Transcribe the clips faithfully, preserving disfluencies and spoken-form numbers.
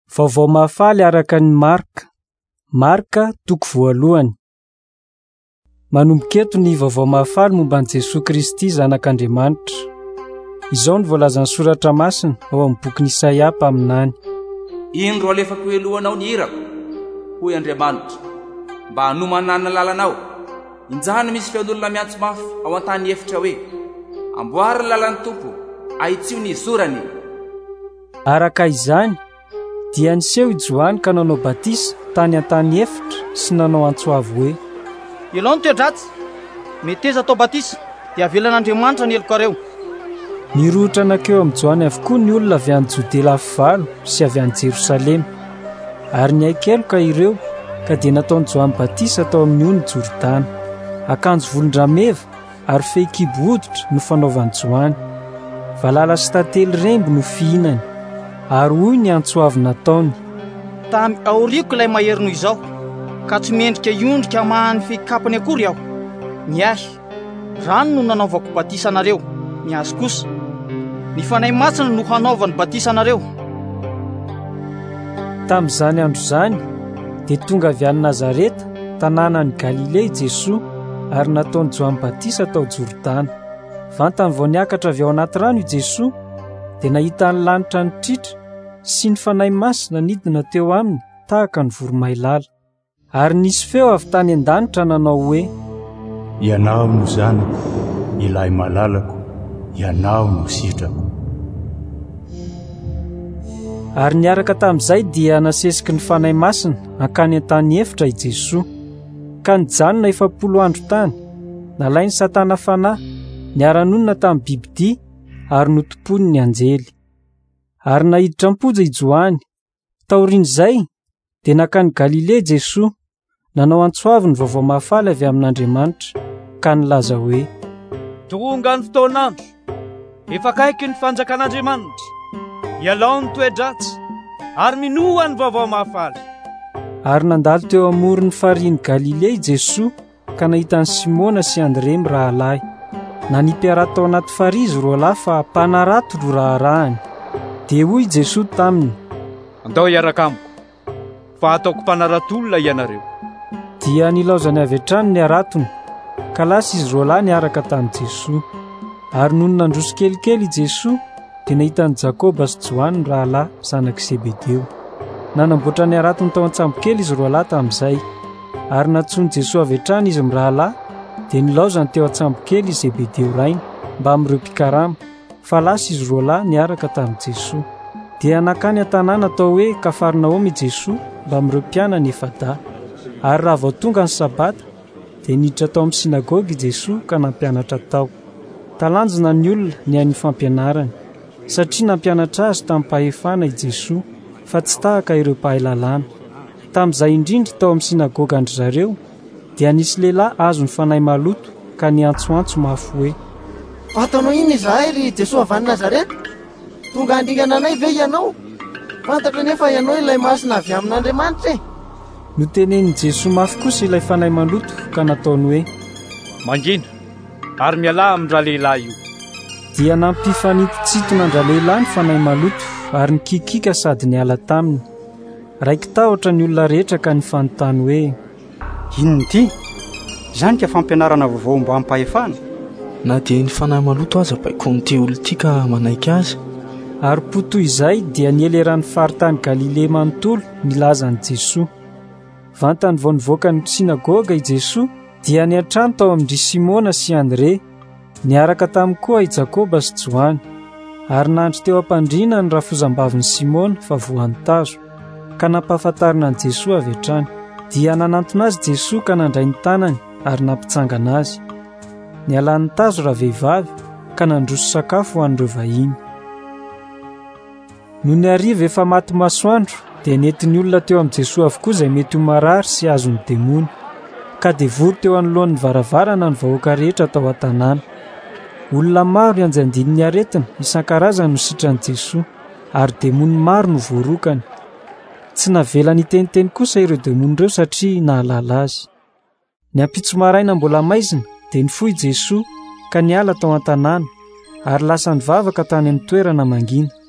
Vaovao mahafaly araka ny Marka. Marka toko voalohany. Manomboka eto ny vaovao mahafaly momba an'i Jesosy Kristy zanak'Andriamanitra. Izao ny voalazan'ny soratra masina ao amin'ny bokin'i Isaia mpaminany. Ino ro alefako elohanao ny irako, hoy Andriamanitra, mba hanomanana lalanao. Injahany misy fialolona miantso mafy ao an-tany efitra hoe, amboary lalan'ny Tompo, ahitsio ny zorany. Araka izany dia niseho i Johany ka nanao batisa tany an-tany efitra sy nanao antsoavo hoe, Elao ny toe-dratsy, meteza atao batisa, dia avelan'Andriamanitra ny elokareo. Nirohitra nakeo amin'ny Johany avokoa ny olona avy any Jodea lafy valo sy avy any Jerosalema. Ary niaikeloka ireo ka dia nataony Johany batisa tao amin'ny ony Jordana. Akanjo volondrameva ary fehikibo hoditra no fanaovany Johany. Valala sy tantely rembo no fihinany, ary hoy ny antsoavo nataony, Tamy aoriako ilay mahery noho izao, ka tsy mendrika iondrika mahany fehikapany akory aho. Ny ahy, rano no nanaovako batisa anareo, ny azy kosa, ny fanahy masina no hanaovany batisa anareo. Tamin'izany andro zany dia tonga avy any Nazareta, tanànany Galilea Jesosy, ary nataony Johany batisa tao Jordana. Vantany vao niakatra avy ao anaty rano i Jesosy, dia nahita ny lanitra nitritra sy ny fanahy masina nidina teo aminy tahaka ny voromailala. Ary nisy feo avy tany an-danitra nanao hoe, Ianao no zanako, ilay malalako, ianao no sitrako. Ary niaraka tamin'izay dia nasesiky ny fanahy masina hankany an-tany efitra i Jesosy. Ka nijanona efapolo andro tany, nalainy Satana fanahy, niara-nonina tamin'ny bibidia ary notopony ny anjely. Ary nahiditra am-poja i Johany. Taorian'izay dia nakany Galilea Jesosy, nanao antsoavo ny vaovao mahafaly avy amin'Andriamanitra, ka nilaza hoe, Tonga ny fotoan'andro, efa akaiky ny fanjakan'Andriamanitra, ialao ny toe-dratsy, ary minoa ny vaovao mahafaly. Ary nandalo teo amoron'ny farihin'i Galilea i Jesosy, ka nahita ny Simona sy Andre mirahalahy. Na nipiara tao anaty farihy izy roa lahy fa mpanarato ro raharahany. Dia hoy Jesosy taminy, Andao hiaraka amiko, fa ataoko mpanaratolona ianareo. Dia nilaozany avy hatrany ny aratony, ka lasa izy roa lahy niaraka tamin'i Jesosy. Ary noho nandroso kelikely i Jesosy, dia nahitany Jakoba sy Johany rahalahy zanak'i Zebedeo. Nanamboatra ny aratony tao an-tsambokely izy roa lahy tamin'izay. Ary natsony Jesosy avy hatrany izy mirahalahy, dia nilaozany teo an-tsambokely Zebedeo rainy mba amin'ireo mpikarama, fa lasa izy roa lahy niaraka tamin'i Jesosy. Dia nakany an-tanàna atao hoe Kafarnaoma i Jesosy mba amin'ireo mpianany efada. Ary raha vao tonga ny sabata dia niditra tao amin'ny sinagogy i Jesosy ka nampianatra tao. Talanjona ny olona ny any fampianarany, satria nampianatra azy tamin'ny mpahefana i Jesosy, fa tsy tahaka ireo mpahay lalàna. Tamin'izay indrindra tao amin'ny sinagogy andry zareo dia nisy lehilahy azo ny fanahy maloto ka niantsoantso mafy hoe, Fantanao iny izahay ry Jesosy avy any Nazareta? Tonga handingana anay ve ianao? Fantatra nefa ianao ilay masina avy amin'Andriamanitra e? No tenenin' Jesosy mafy kosa ilay fanahy maloto ka nataony hoe, Mangina, ary miala amin'ndra lehilahy io. Dia nampifanititsitona andra lehilahy ny fanahy maloto ary nikikika sady niala taminy. Raiky tahotra ny olona rehetra ka nifanontany hoe, Inony ity? Zany ka fampianarana vaovao mba ampahefana? Na dia ny fanahy maloto aza baikony ty olo ty ka manaiky azy. Ary poto izay dia nieleran'ny faritany Galilea manontolo nilazany Jesosy. Vantany vao nivoaka ny sinagoga i Jesosy dia niantrano tao amin'ndry Simona sy Andre, niaraka tamin'ny koa i Jakoba sy Johany. Ary nandry teo am-pandriana ny rafozam-bavin'i Simona fa voan'ny tazo, ka nampahafantarina an Jesosy avy hatrany. Dia nanantona azy Jesosy ka nandray ny tanany ary nampitsangana azy. Nialan'ny tazo raha vehivavy ka nandroso sakafo ho an'ireo vahiny. No ny hariva efa maty masoandro dia nentiny olona teo amin'i Jesosy avokoa izay mety ho marary sy azony demony, ka devory teo anoloan'ny varavarana ny vahoaka rehetra tao an-tanàna. Olona maro ianjandiny ny aretina isan-karazany no sitran'i Jesosy, ary demony maro no voarokany. Tsy navela niteniteny kosa ireo demony ireo satria nahalala azy. Ny ampitso maraina mbola maizina dia nifoy Jesosy ka niala tao an-tanàna, ary lasa nivavaka tany amin'ny toerana mangina.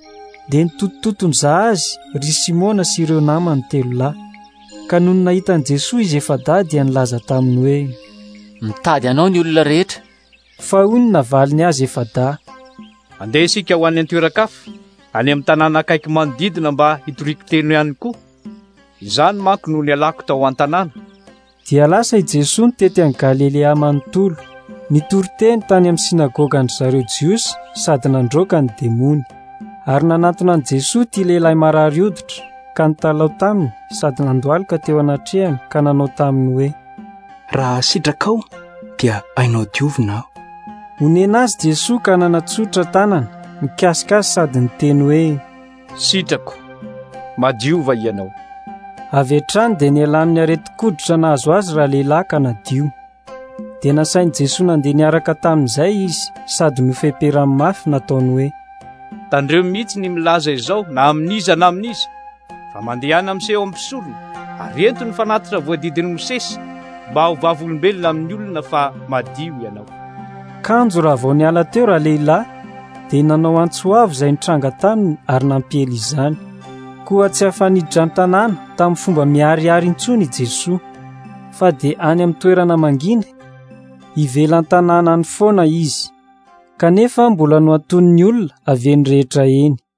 dia nitotototony zahazy ry Simona sy ireo namany telo lahy. Ka noho ny nahitan'i Jesosy izy efa dà dia nilaza taminy hoe: mitady anao ny olona rehetra. Fa hoy ny navaliny azy efa dà: andeha isika ho any an-toeran-kafa any amin'ny tanàna akaiky manodidina mba hitoriako teno ihany koa. Izany manko no nialako tao an-tanàna. Dia lasa i Jesosy nitety any Galilea manontolo, nitory teny tany amin'ny sinagogan'ny zareo Jiosy sady nandroaka ny demony. Ary nanantona an'i Jesosy ity lehilahy marary hoditra ka nitalao taminy sady nandohalika teo anatrehany ka nanao taminy hoe: raha sitraka ao dia hainao diovina aho. Onena azy Jesosy ka nanatsotra tanana, nikasikasy sady niteny hoe: sitrako, madiova ianao. Avy hatrany dia nialany areti-koditra nahazo azy raha lehilahy ka nadio. Dia nasain'i Jesosy nandeha niaraka tamin'izay izy sady nofeperany mafy nataony hoe: tandreo mihitsy ny milaza izao na amin'iza na amin'iza fa mandehana miseho ampisolona ary ento ny fanatitra voadidin'ny Mosesy mba ho vavolombelona amin'ny olona fa madio ianao. Kanjo raha vao niala teo raha lehilahy dia nanao antsoavo izay nitranga taminy ary nampiely izany. Koa tsy hafaniditra ny tanàna tamin'ny fomba miharihary intsony i Jesosy, fa dia any amin'ny toerana mangina ivelan'ny tanàna any foana izy, kanefa mbola no anton'ny olona avy eny rehetra eny.